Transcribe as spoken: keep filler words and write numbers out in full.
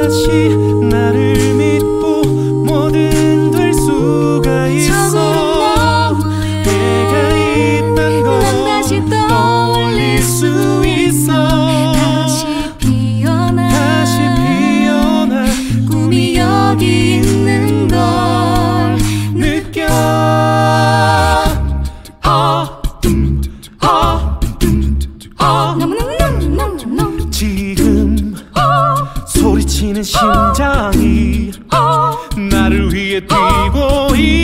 다시 나를 믿고 뭐든 될 수가 있어. 내가 있단 걸 난 다시 떠올릴 수 있어. 다시 피어나 다시 피어나 꿈이 여기 있는 걸 느껴. 아, 아, 아. 너무너무너무너무 지금 소리치는 심장이 나를 위해 뛰고 있어.